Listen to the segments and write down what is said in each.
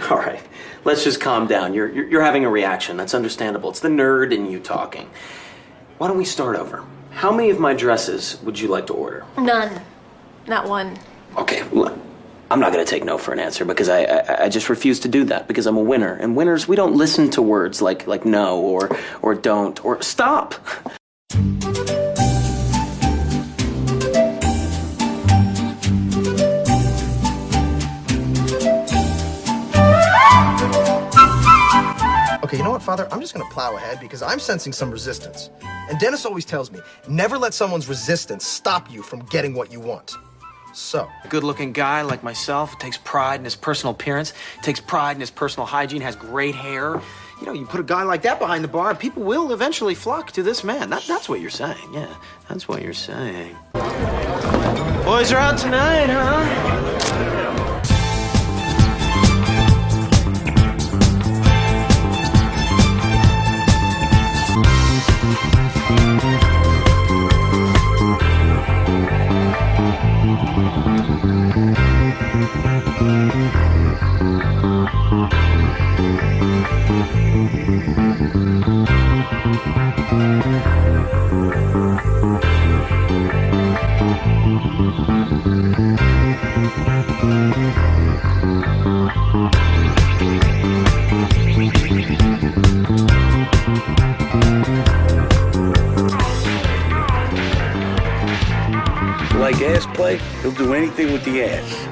All right, let's just calm down. You're having a reaction. That's understandable. It's the nerd in you talking. Why don't we start over? How many of my dresses would you like to order? None. Not one. Okay, well, I'm not going to take no for an answer because I just refuse to do that because I'm a winner. And winners, we don't listen to words like no or don't or stop. Okay, you know what, Father? I'm just gonna plow ahead because I'm sensing some resistance. And Dennis always tells me, never let someone's resistance stop you from getting what you want. So. A good-looking guy like myself takes pride in his personal appearance, takes pride in his personal hygiene, has great hair. You know, you put a guy like that behind the bar, people will eventually flock to this man. That's what you're saying, yeah. That's what you're saying. Boys are out tonight, huh? Like ass play, he'll do anything with the ass.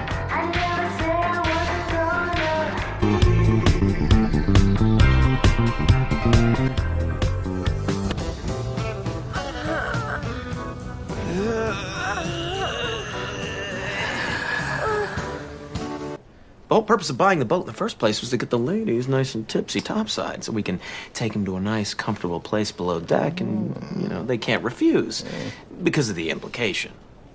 The whole purpose of buying the boat in the first place was to get the ladies nice and tipsy topside so we can take them to a nice, comfortable place below deck and, you know, they can't refuse because of the implication.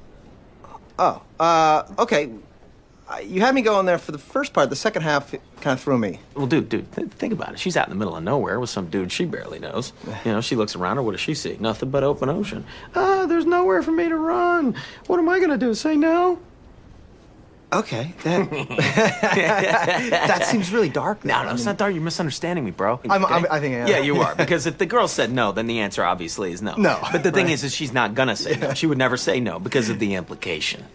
Okay. You had me going there for the first part. The second half kind of threw me. Well, dude, think about it. She's out in the middle of nowhere with some dude she barely knows. You know, she looks around her. What does she see? Nothing but open ocean. There's nowhere for me to run. What am I going to do? Say no? Okay, that seems really dark. No, it's not dark. You're misunderstanding me, bro. I think. Yeah, you are. Because if the girl said no, then the answer obviously is no. No. But the thing is she's not gonna say no. She would never say no because of the implication.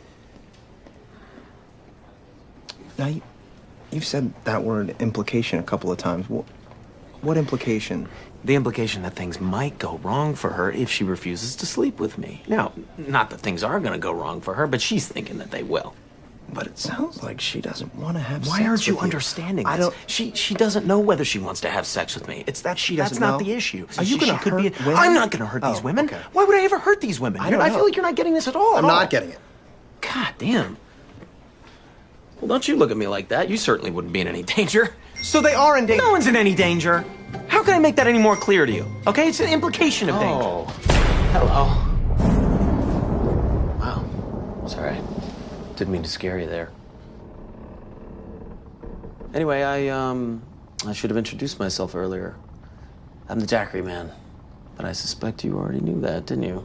Now, you've said that word implication a couple of times. What implication? The implication that things might go wrong for her if she refuses to sleep with me. Now, not that things are gonna go wrong for her, but she's thinking that they will. But it sounds like she doesn't want to have sex Why aren't you with understanding this? I don't... She doesn't know whether she wants to have sex with me. It's that she doesn't That's know? not the issue. Are you going to hurt women? I'm not going to hurt these women. Okay. Why would I ever hurt these women? I feel like you're not getting this at all. I'm not getting it. God damn. Well, don't you look at me like that. You certainly wouldn't be in any danger. So they are in danger? No one's in any danger. How can I make that any more clear to you? Okay, it's an implication of danger. Oh. Hello. Wow. Sorry. Didn't mean to scare you there. Anyway, I should have introduced myself earlier. I'm the Daiquiri Man, but I suspect you already knew that, didn't you?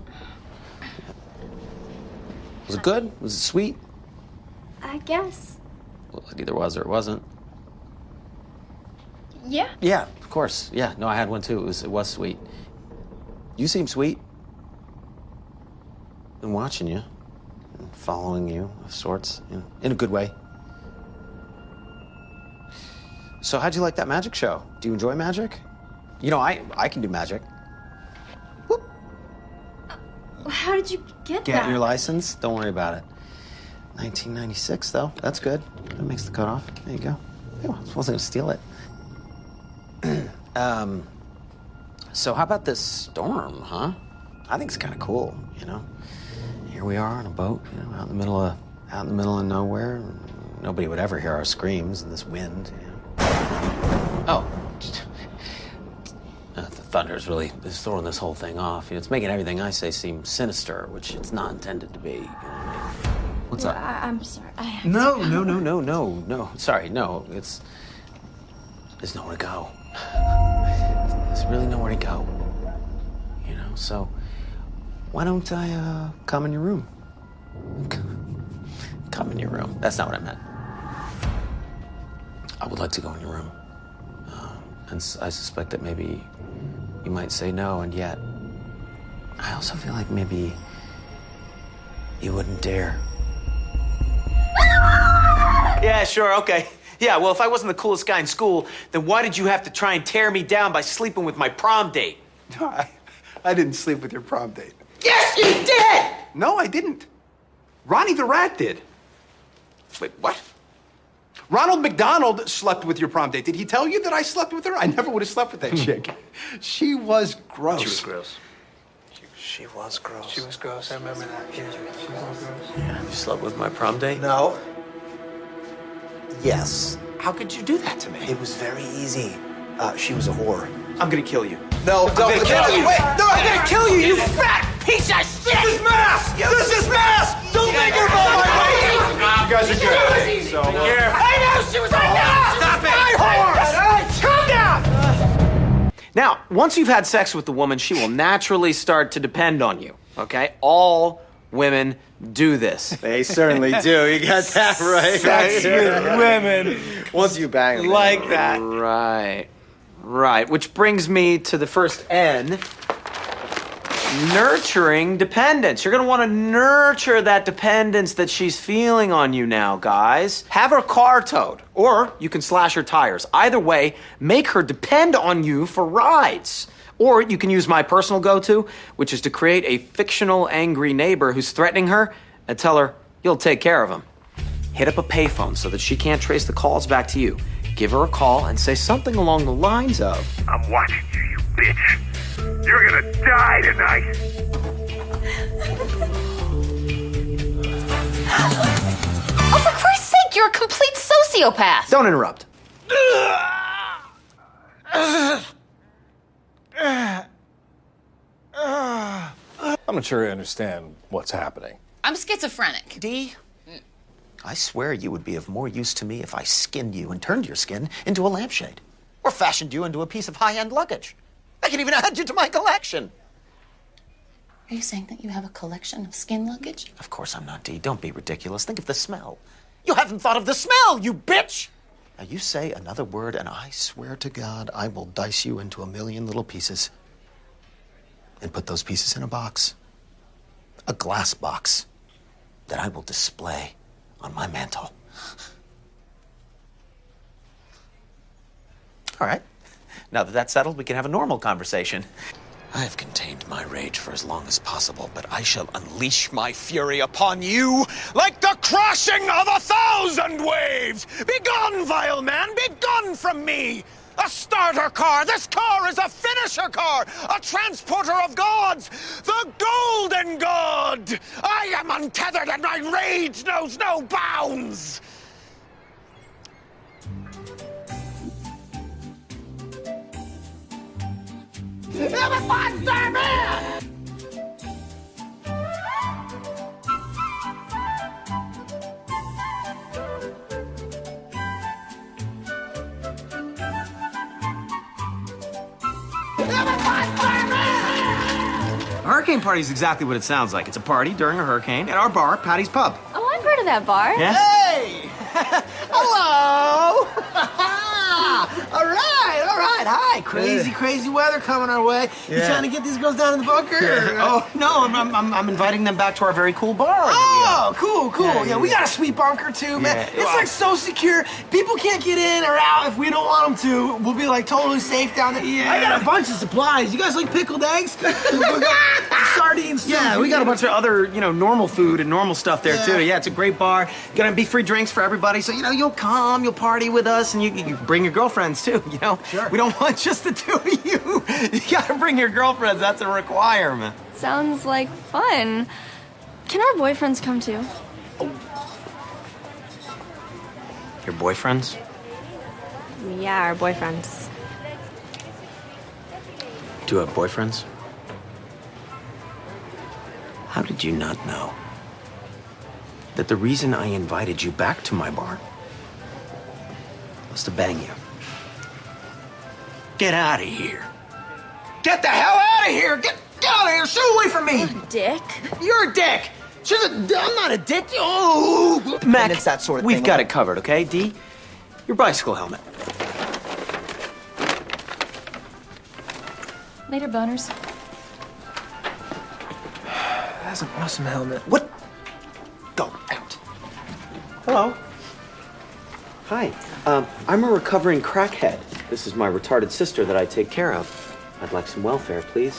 Was it good? Was it sweet? I guess. Well, it either was or it wasn't. Yeah. Yeah, of course. Yeah, no, I had one too. It was sweet. You seem sweet. I'm watching you, and following you of sorts, you know, in a good way. So how'd you like that magic show? Do you enjoy magic? You know, I can do magic. Whoop. How did you get that? Get your license? Don't worry about it. 1996, though. That's good. That makes the cutoff. There you go. I wasn't going to steal it. So how about this storm, huh? I think it's kind of cool, you know? Here we are on a boat, you know, out in the middle of nowhere. Nobody would ever hear our screams in this wind, you know? Oh. The thunder's really is throwing this whole thing off. You know, it's making everything I say seem sinister, which it's not intended to be. You know what I mean? What's up? I'm sorry. I have No. Sorry, no. There's nowhere to go. There's really nowhere to go. You know, so why don't I come in your room? Come in your room. That's not what I meant. I would like to go in your room. And I suspect that maybe you might say no, and yet I also feel like maybe you wouldn't dare. Yeah, sure, okay. Yeah, well, if I wasn't the coolest guy in school, then why did you have to try and tear me down by sleeping with my prom date? No, I didn't sleep with your prom date. Yes, you did! No, I didn't. Ronnie the Rat did. Wait, what? Ronald McDonald slept with your prom date. Did he tell you that I slept with her? I never would have slept with that chick. She was gross. She was gross. She was gross. She was gross. I remember that. Yeah, she was gross. Yeah, you slept with my prom date? No. Yes. How could you do that to me? It was very easy. She was a whore. I'm gonna kill you. No, I'm gonna kill you. Wait, no, I'm gonna kill you, you fat piece of shit! This is mass! This is mass! Don't make her vote my way! You guys are good. So, I know she was right now! Stop it! My horse! Calm down! Now, once you've had sex with the woman, she will naturally start to depend on you, okay? All women do this. They certainly do. You got that right. Sex with women. Once you bang them. Like that. Right. Which brings me to the first N. Nurturing dependence. You're going to want to nurture that dependence that she's feeling on you now, guys. Have her car towed, or you can slash her tires. Either way, make her depend on you for rides. Or you can use my personal go-to, which is to create a fictional angry neighbor who's threatening her and tell her you'll take care of him. Hit up a payphone so that she can't trace the calls back to you. Give her a call and say something along the lines of, I'm watching you, you bitch. You're gonna die tonight. Oh, for Christ's sake, you're a complete sociopath. Don't interrupt. I'm not sure I understand what's happening. I'm schizophrenic. D, I swear you would be of more use to me if I skinned you and turned your skin into a lampshade. Or fashioned you into a piece of high-end luggage. I can even add you to my collection. Are you saying that you have a collection of skin luggage? Of course I'm not, D. Don't be ridiculous. Think of the smell. You haven't thought of the smell, you bitch! Now you say another word and I swear to God I will dice you into a million little pieces and put those pieces in a box. A glass box that I will display on my mantle. All right. Now that that's settled, we can have a normal conversation. I have contained my rage for as long as possible, but I shall unleash my fury upon you like the crashing of 1,000 waves! Begone, vile man! Begone from me! A starter car! This car is a finisher car! A transporter of gods! The Golden God! I am untethered and my rage knows no bounds! I'm a monster man! A hurricane party is exactly what it sounds like. It's a party during a hurricane at our bar, Patty's Pub. Oh, I've heard of that bar. Yeah? Hey! Hello! All right. Hi. Crazy weather coming our way. You trying to get these girls down in the bunker? Oh, no, I'm inviting them back to our very cool bar. Oh, cool. Yeah, we got a sweet bunker too, man. Yeah. It's like so secure. People can't get in or out if we don't want them to. We'll be like totally safe down there. Yeah. I got a bunch of supplies. You guys like pickled eggs? Sardines. Yeah, we got a bunch of other, normal food and normal stuff there too. Yeah, it's a great bar. Gonna be free drinks for everybody. So, you'll come, you'll party with us, and you bring your girlfriends too, Sure. We don't want just the two of you. You gotta bring your girlfriends. That's a requirement. Sounds like fun. Can our boyfriends come too? Your boyfriends? Yeah, our boyfriends. Do you have boyfriends? How did you not know that the reason I invited you back to my bar was to bang you? Get out of here. Get the hell out of here. Get out of here. Stay away from me. Dick. You're a dick. I'm not a dick. Oh, Mac, it's that sort of we've thing, got okay? it covered, okay, D? your bicycle helmet. Later, boners. That's an awesome helmet. What? Go out. Hello. Hi. I'm a recovering crackhead. This is my retarded sister that I take care of. I'd like some welfare, please.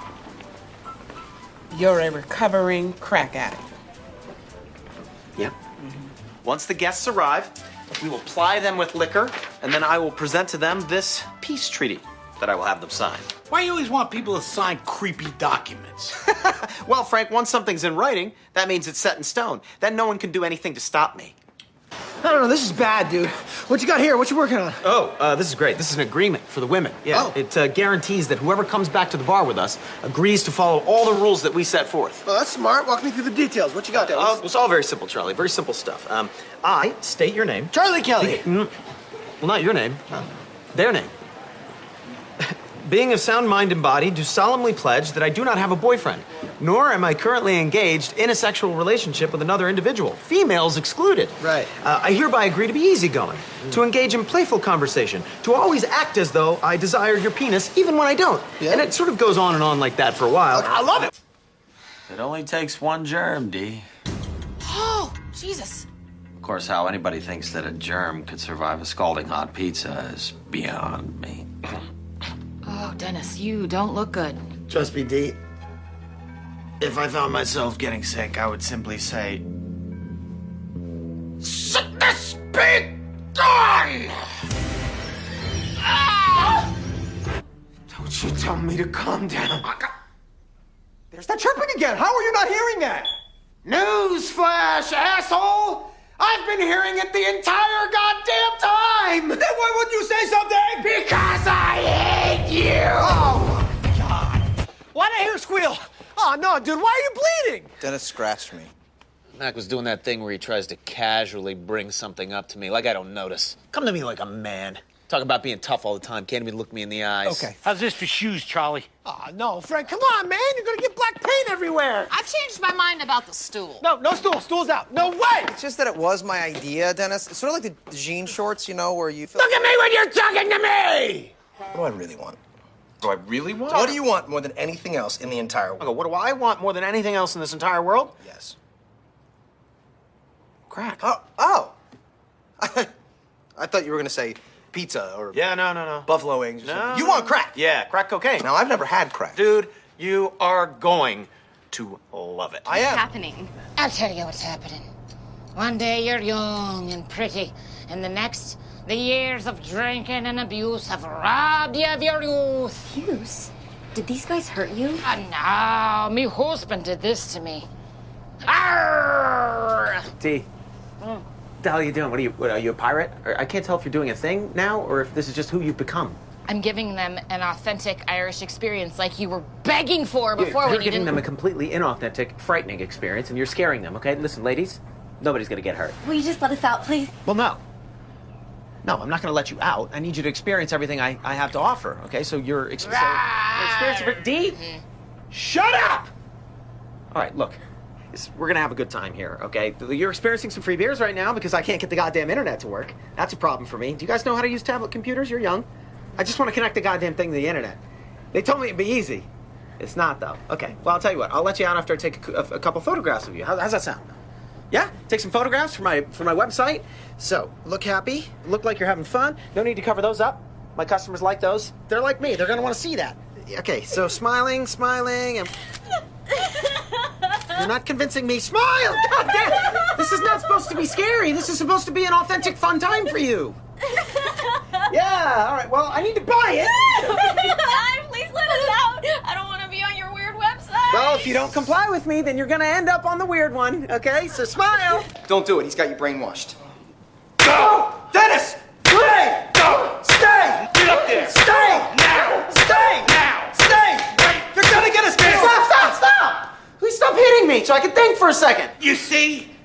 You're a recovering crack addict. Yeah. Once the guests arrive, we will ply them with liquor, and then I will present to them this peace treaty that I will have them sign. Why do you always want people to sign creepy documents? Well, Frank, once something's in writing, that means it's set in stone. Then no one can do anything to stop me. I don't know, this is bad, dude. What you got here? What you working on? Oh, this is great. This is an agreement for the women. Yeah. Oh. It guarantees that whoever comes back to the bar with us agrees to follow all the rules that we set forth. Well, that's smart. Walk me through the details. What you got there? It's all very simple, Charlie. Very simple stuff. I state your name. Charlie Kelly. Well, not your name. Their name. Being of sound mind and body, do solemnly pledge that I do not have a boyfriend, nor am I currently engaged in a sexual relationship with another individual. Females excluded. Right. I hereby agree to be easygoing, to engage in playful conversation, to always act as though I desire your penis, even when I don't. Yeah. And it sort of goes on and on like that for a while. I love it. It only takes one germ, Dee. Oh, Jesus. Of course, how anybody thinks that a germ could survive a scalding hot pizza is beyond me. Oh, Dennis, you don't look good. Trust me, Dee. If I found myself getting sick, I would simply say, "Sickness be gone!" Don't you tell me to calm down. There's that chirping again. How are you not hearing that? Newsflash, asshole! I've been hearing it the entire goddamn time! Then why wouldn't you say something? Because I hate you! Oh, God. Why'd I hear a squeal? Oh, no, dude, why are you bleeding? Dennis scratched me. Mac was doing that thing where he tries to casually bring something up to me, like I don't notice. Come to me like a man. Talk about being tough all the time. Can't even look me in the eyes. Okay. How's this for shoes, Charlie? Oh, no, Frank, come on, man. You're gonna get black paint everywhere. I've changed my mind about the stool. No stool. Stool's out. No way! It's just that it was my idea, Dennis. It's sort of like the jean shorts, you know, where you feel... Look at me when you're talking to me! What do I really want? Do I really want? What do you want more than anything else in the entire world? Okay, what do I want more than anything else in this entire world? Yes. Crack. Oh. I thought you were gonna say pizza or Yeah, no. buffalo wings or No. something. You want crack? Yeah, crack cocaine. Now, I've never had crack. Dude, you are going to love it. I am. Happening. I'll tell you what's happening. One day you're young and pretty, and the next, the years of drinking and abuse have robbed you of your youth. Abuse? Did these guys hurt you? No, me husband did this to me. Arrgh! T. What the hell are you doing? What are you a pirate? I can't tell if you're doing a thing now or if this is just who you've become. I'm giving them an authentic Irish experience like you were begging for before You're when you giving didn't... them a completely inauthentic, frightening experience, and you're scaring them, okay? Listen, ladies, nobody's gonna get hurt. Will you just let us out, please? Well, no. No, I'm not gonna let you out. I need you to experience everything I have to offer, okay? So your experience of it... D? Shut up! All right, look. We're gonna have a good time here, okay? You're experiencing some free beers right now because I can't get the goddamn internet to work. That's a problem for me. Do you guys know how to use tablet computers? You're young. I just want to connect the goddamn thing to the internet. They told me it'd be easy. It's not, though. Okay, well, I'll tell you what. I'll let you out after I take a couple photographs of you. How's that sound? Yeah? Take some photographs for my website. So, look happy. Look like you're having fun. No need to cover those up. My customers like those. They're like me. They're gonna want to see that. Okay, so smiling, and... You're not convincing me. Smile! God damn! This is not supposed to be scary. This is supposed to be an authentic, fun time for you. Yeah, all right. Well, I need to buy it. Please let us out. I don't want to be on your weird website. Well, if you don't comply with me, then you're going to end up on the weird one, okay? So smile. Don't do it. He's got you brainwashed. Go! Dennis! Stay! Go! Stay! Get up there! Stay! Now! Stay! Now! Stay! You're gonna get us killed! Stop! Please stop hitting me so I can think for a second. You see?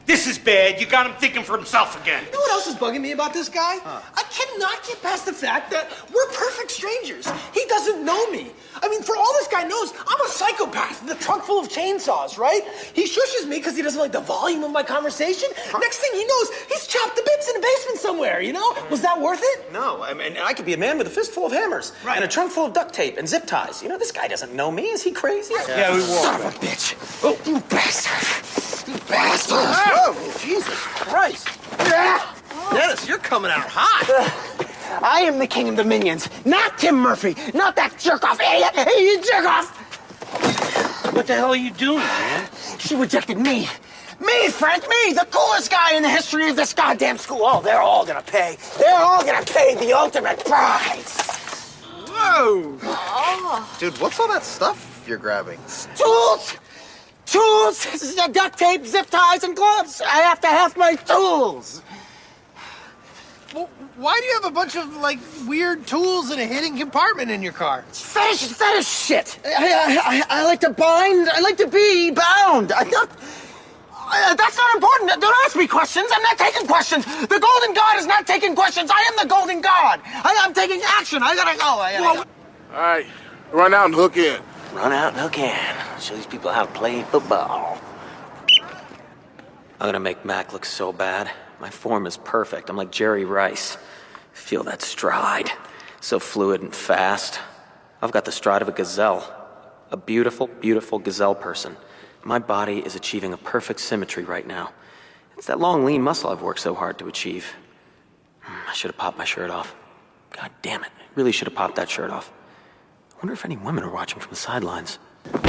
This is bad. You got him thinking for himself again. You know what else is bugging me about this guy? I cannot get past the fact that we're perfect strangers. He doesn't know me. I mean, for all this guy knows, I'm a psychopath with a trunk full of chainsaws, right? He shushes me because he doesn't like the volume of my conversation. Next thing he knows, he's chopped to bits in a basement somewhere, you know? Was that worth it? No, I mean, I could be a man with a fistful of hammers and a trunk full of duct tape and zip ties. You know, this guy doesn't know me. Is he crazy? Yeah, we walk. Son of a bitch. Oh, you bastard. You bastard. Oh, Jesus Christ. Dennis, you're coming out hot. I am the king of the minions, not Tim Murphy, not that jerk-off idiot. Hey, you jerk-off. What the hell are you doing, man? She rejected me. Me, Frank, me, the coolest guy in the history of this goddamn school. Oh, they're all gonna pay. They're all gonna pay the ultimate price. Whoa! Oh. Dude, what's all that stuff you're grabbing? Tools! Tools! Duct tape, zip ties, and gloves. I have to have my tools. Well, why do you have a bunch of, like, weird tools in a hidden compartment in your car? Fetish shit. I like to bind. I like to be bound. That's not important. Don't ask me questions. I'm not taking questions. The Golden God is not taking questions. I am the Golden God. I'm taking action. I gotta go. All right, run out and hook in. Run out and hook in. Show these people how to play football. I'm gonna make Mac look so bad. My form is perfect. I'm like Jerry Rice. Feel that stride. So fluid and fast. I've got the stride of a gazelle. A beautiful, beautiful gazelle person. My body is achieving a perfect symmetry right now. It's that long, lean muscle I've worked so hard to achieve. I should have popped my shirt off. God damn it. Really should have popped that shirt off. I wonder if any women are watching from the sidelines.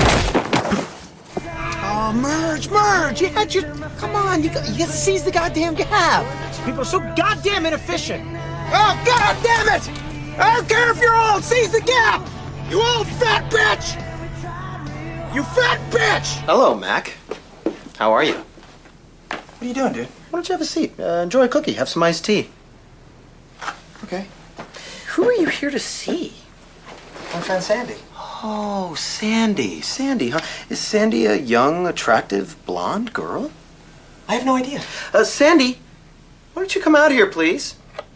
Oh, merge. Come on, you gotta seize the goddamn gap. People are so goddamn inefficient. Oh, God damn it! I don't care if you're old, seize the gap! You old fat bitch! You fat bitch! Hello, Mac. How are you? What are you doing, dude? Why don't you have a seat? Enjoy a cookie. Have some iced tea. Okay. Who are you here to see? My friend Sandy. Oh, Sandy. Sandy, huh? Is Sandy a young, attractive, blonde girl? I have no idea. Sandy, why don't you come out here, please?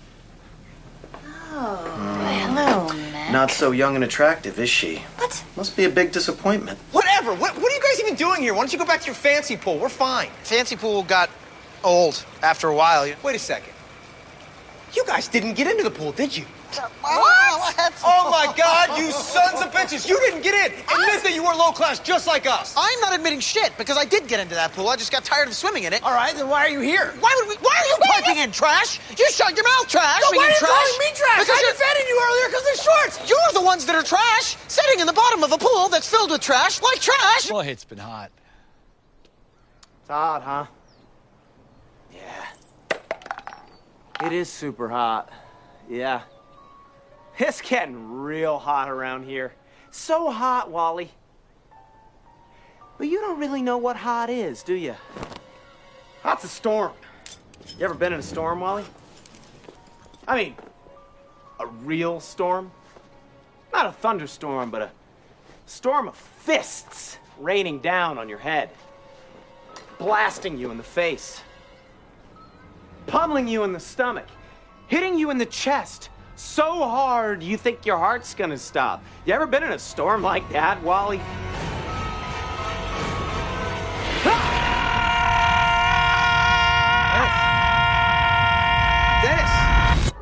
Oh, hello, Mac. Not so young and attractive, is she? What? Must be a big disappointment. Whatever. What are you guys even doing here? Why don't you go back to your fancy pool? We're fine. Fancy pool got old after a while. Wait a second. You guys didn't get into the pool, did you? What? Oh my God, you sons of bitches! You didn't get in! Admit that you were low class just like us! I'm not admitting shit because I did get into that pool. I just got tired of swimming in it. All right, then why are you here? Why are you piping in, trash? You shut your mouth, trash. No, why are you trash? calling me trash? Because I defended you earlier because they're shorts! You're the ones that are trash, sitting in the bottom of a pool that's filled with trash, like trash. Boy, it's been hot. It's hot, huh? Yeah. It is super hot. Yeah. It's getting real hot around here. So hot, Wally. But you don't really know what hot is, do you? Hot's a storm. You ever been in a storm, Wally? I mean, a real storm? Not a thunderstorm, but a storm of fists raining down on your head. Blasting you in the face. Pummeling you in the stomach. Hitting you in the chest. So hard you think your heart's gonna stop. You ever been in a storm like that, Wally? Dennis!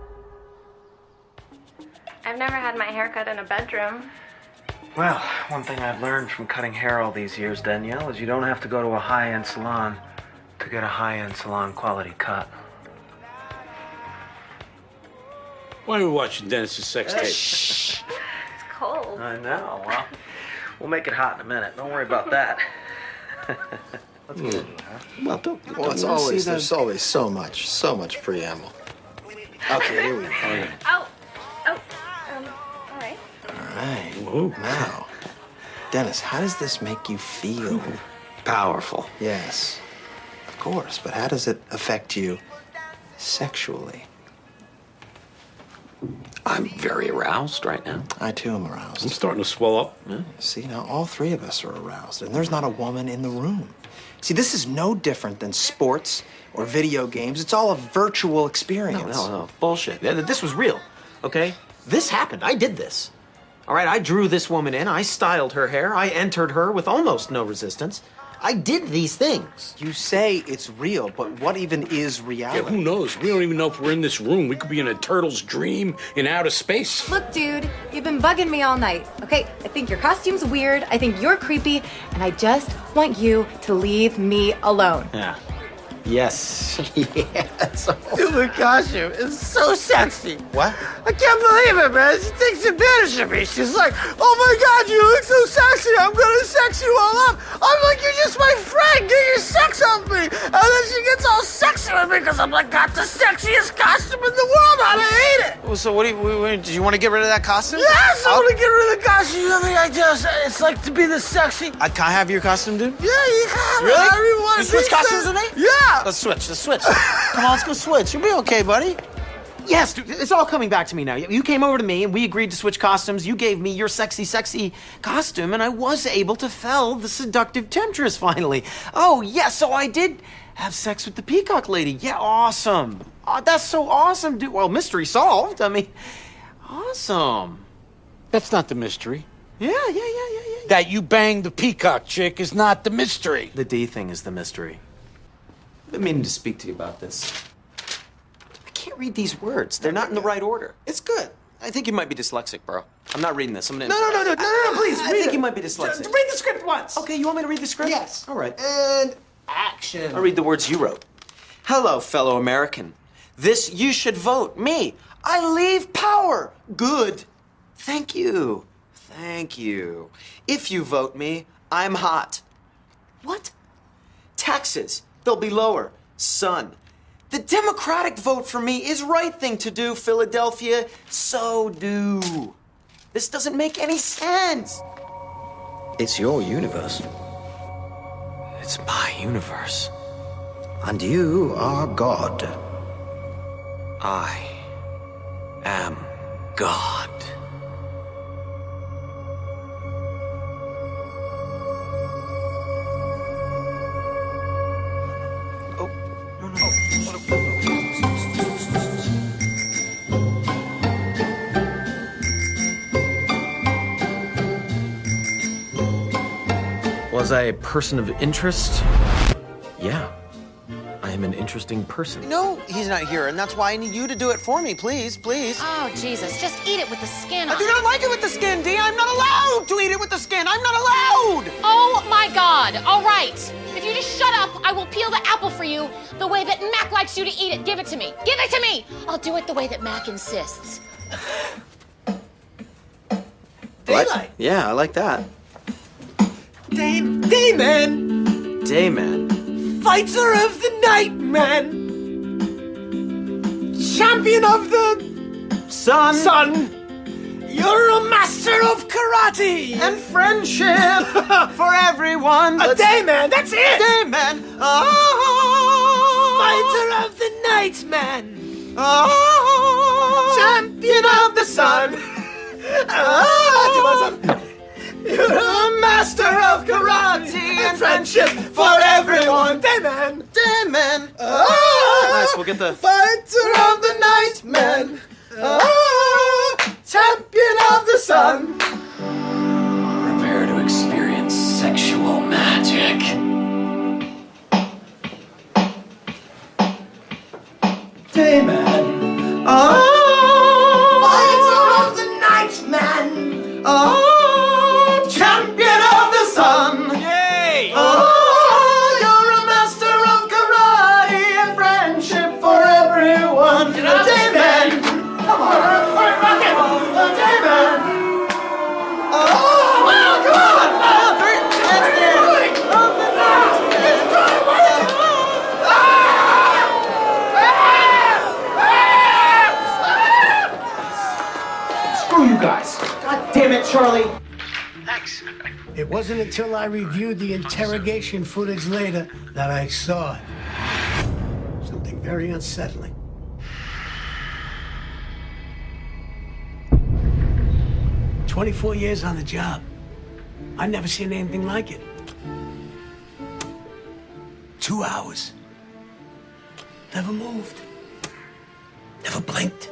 I've never had my hair cut in a bedroom. Well, one thing I've learned from cutting hair all these years, Danielle, is you don't have to go to a high-end salon to get a high-end salon quality cut. Why are we watching Dennis's sex tape? It's cold. I know. Well, we'll make it hot in a minute. Don't worry about that. Let's get into it, huh? Well, there's always so much preamble. Okay, here we go. Oh, all right. All right. Now, Dennis, how does this make you feel? Powerful. Yes, of course, but how does it affect you sexually? I'm very aroused right now. I too am aroused. I'm starting to swell up. Yeah. See, now all three of us are aroused, and there's not a woman in the room. See, this is no different than sports or video games. It's all a virtual experience. No. Bullshit. This was real, okay? This happened. I did this. All right, I drew this woman in. I styled her hair. I entered her with almost no resistance. I did these things. You say it's real, but what even is reality? Yeah, who knows? We don't even know if we're in this room. We could be in a turtle's dream in outer space. Look, dude, you've been bugging me all night, okay? I think your costume's weird, I think you're creepy, and I just want you to leave me alone. Yeah. Yes. Yes. Dude, the costume is so sexy. What? I can't believe it, man. She takes advantage of me. She's like, oh my God, you look so sexy. I'm gonna sex you all up. I'm like, you're just my friend. Get your sex off me. And then she gets all sexy with me because I'm like, got the sexiest costume in the world. I hate it. Well, so what do you want to get rid of that costume? Yes, I want to get rid of the costume. I mean, it's like to be the sexy. Can I have your costume, dude? Yeah, you can. Really? Everyone You switch costumes with me? Yeah. Let's switch. Come on, let's go switch. You'll be okay, buddy. Yes, dude, it's all coming back to me now. You came over to me and we agreed to switch costumes. You gave me your sexy costume and I was able to fell the seductive temptress finally. Oh, yeah, so I did have sex with the peacock lady. Yeah, awesome. Oh, that's so awesome, dude. Well, mystery solved. I mean, awesome. That's not the mystery. Yeah. That you banged the peacock chick is not the mystery. The D thing is the mystery. I've been meaning to speak to you about this. I can't read these words. They're not in the right order. It's good. I think you might be dyslexic, bro. I'm not reading this. I'm gonna. No, please, I think you might be dyslexic. Read the script once. Okay, you want me to read the script? Yes. All right. And action. I'll read the words you wrote. Hello, fellow American. This you should vote. Me. I leave power. Good. Thank you. If you vote me, I'm hot. What? Taxes. They'll be lower. Son. The Democratic vote for me is right thing to do, Philadelphia. So do. This doesn't make any sense. It's your universe. It's my universe. And you are God. I am God. Was I a person of interest? Yeah. I am an interesting person. No, he's not here, and that's why I need you to do it for me, please. Oh, Jesus, just eat it with the skin on. I do not like it with the skin, Dee. I'm not allowed to eat it with the skin. I'm not allowed. Oh, my God. All right. If you just shut up, I will peel the apple for you the way that Mac likes you to eat it. Give it to me. Give it to me. I'll do it the way that Mac insists. Daylight. Yeah, I like that. Dayman. Dayman. Fighter of the night, man. Champion of the sun. You're a master of karate and friendship for everyone. A dayman, that's it. Dayman. Fighter of the night, man. Champion of the sun. You're a master of karate and friendship for everyone. Dayman. Nice, we'll get the Fighter of the night, man. Champion of the sun. Prepare to experience sexual magic. Dayman. Fighter of the night, man. Champion of the sun. Yay! You're a master of karate and friendship for everyone. Dayman. Come on, rock it. Dayman. Come on. Screw you guys. God damn it, Charlie. Thanks. It wasn't until I reviewed the interrogation footage later that I saw it. Something very unsettling. 24 years on the job. I've never seen anything like it. 2 hours. Never moved. Never blinked.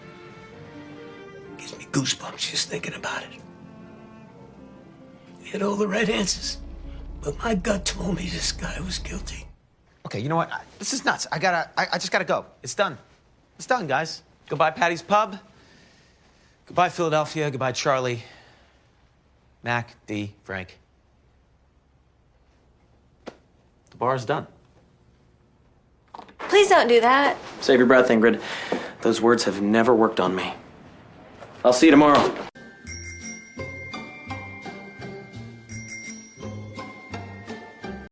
Gives me goosebumps just thinking about it. He had all the right answers, but my gut told me this guy was guilty. Okay, you know what? This is nuts. I just gotta go. It's done. It's done, guys. Goodbye, Patty's Pub. Goodbye, Philadelphia. Goodbye, Charlie. Mac, D, Frank. The bar's done. Please don't do that. Save your breath, Ingrid. Those words have never worked on me. I'll see you tomorrow.